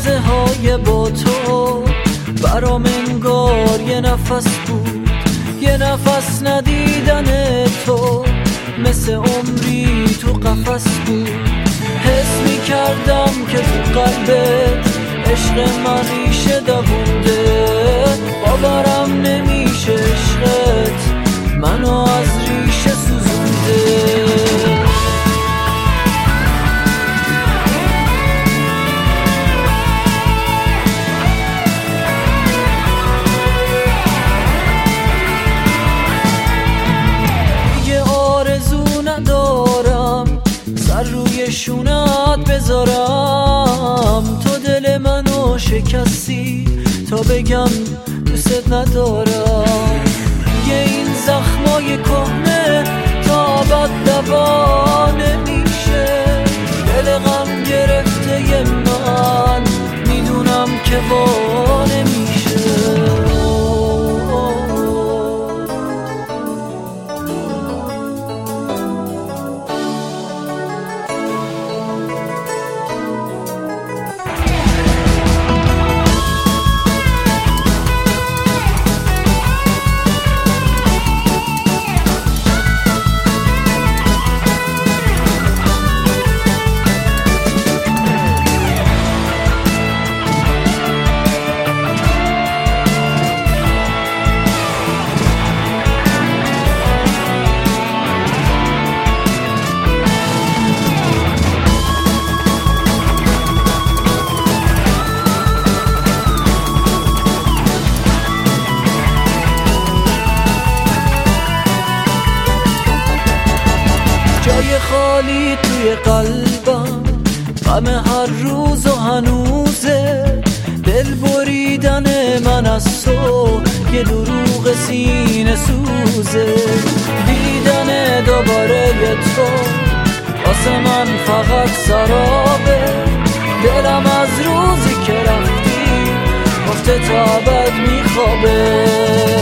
لحظه های با تو برام انگار یه نفس بود، یه نفس ندیدن تو مثل عمری تو قفس بود. حس می‌کردم که تو قلبت عشق من ریشه دوونده، باورم نمیشه عشقت منو از ریشه سوزونده. سر روی شونت بذارم، تو دل منو شکستی تا بگم دوست ندارم. یه این زخمای کهنه تا ابد دوا نمیشه، دل غم گرفته ی من میدونم که وا نمیشه. جای خالی توی قلبم، غم هر روز و هنوزه، دل بریدن من از تو یه دروغ سینه سوزه. دیدن دوباره تو واسه من فقط سرابه، دلم از روزی که رفتی گفته تا ابد میخوابه.